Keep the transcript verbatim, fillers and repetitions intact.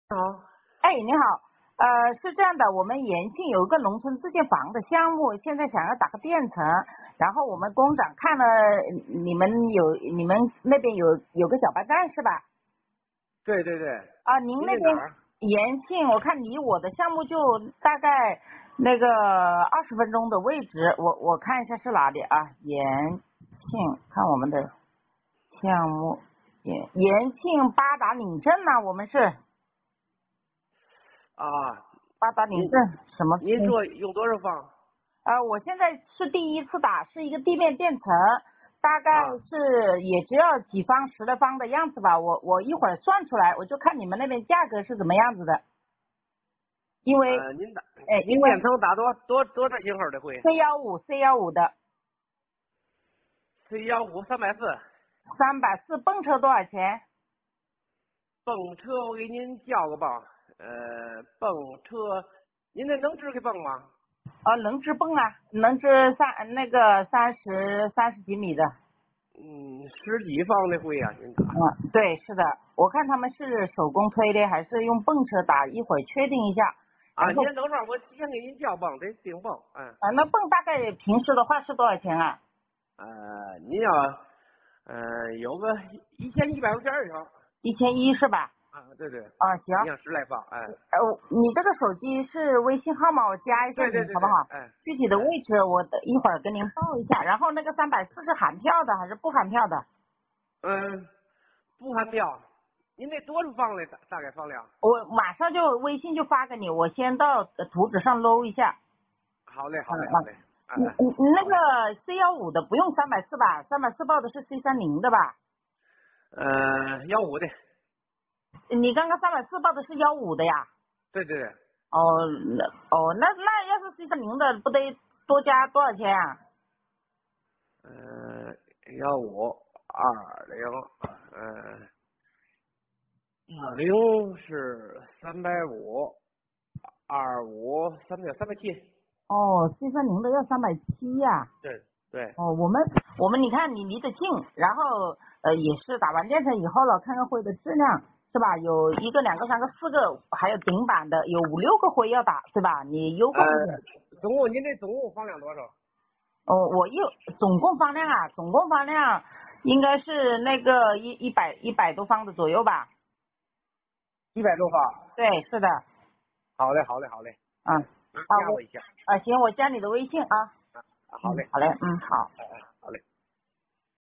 好。 哎，你好，呃，是这样的，我们延庆有一个农村自建房的项目，现在想要打个电层，然后我们工长看了你们有你们那边有有个小巴站是吧？ 对对对。 啊，您那边你在哪儿？ 延庆，我看离我的项目就大概那个二十分钟的位置，我我看一下是哪里啊？延庆，看我们的项目，延延庆八达岭镇呐、我们是啊， 八达岭您镇什么您村？ 说用多少方？ 呃，我现在是第一次打，是一个地面电层，大概啊， 是也只要几方十来方的样子吧。我我一会儿算出来，我就看你们那边价格是怎么样子的。因为， 呃，您打哎，因您为电层打多多多少型号的会 C 幺五 C 幺五的 ？C 幺五三百四。 三百四蹦车多少钱？ 蹦车我给您叫个吧。呃，蹦车，您那能支开蹦吗？ 呃，能支蹦啊，能支三那个三十三十几米的。 嗯，十几方的会呀、您打。 嗯，对，是的，我看他们是手工推的还是用蹦车打，一会儿确定一下。 啊， 然后您等会儿我先给您叫蹦，得订蹦。嗯。 啊，那蹦大概平时的话是多少钱啊？ 呃，您要呃有个一千一百块钱儿一条。 一千一是吧？ 啊，对对。 啊，行， 你想十来方？哎。 呃，你这个手机是微信号吗？我加一下对对对对。 你好不好？ 哎具体的哎。 位置我等一会儿跟您报一下。然后那个三百四是含票的还是不含票的？ 嗯，不含票。您那多少方的大大概放量？ 我马上就微信就发给你，我先到呃图纸上搂一下。 好嘞， 嗯好嘞，好嘞。 嗯， 哎哎， 你你你那好嘞。 个 C 幺五的不用三百四吧？三百四报的是 C 三零的吧？ 呃，幺五的。 你刚刚三百四报的是幺五的呀？ 对对对。 哦，那哦那那要是 C 三零的不得多加多少钱啊？ 呃，幺五二零，呃，二零是三百五，二五三百三百七。 哦，C 三零的要三百七呀。 对对。 哦，我们我们你看你离得近，然后呃也是打完电层以后了，看看灰的质量是吧？有一个、两个、三个、四个，还有顶板的，有五六个灰要打，对吧？你优呃， 化一点。 总共您这总共放量多少？ 哦，我又总共方量啊，总共方量应该是那个一一百一百多方的左右吧？ 一百多方。 对，是的， 好嘞，好嘞，好嘞。 嗯， 嗯， 啊我加我一下。 啊行，我加你的微信啊， 啊，好嗯， 嘞。 好嘞，嗯好。 哎哎，好嘞。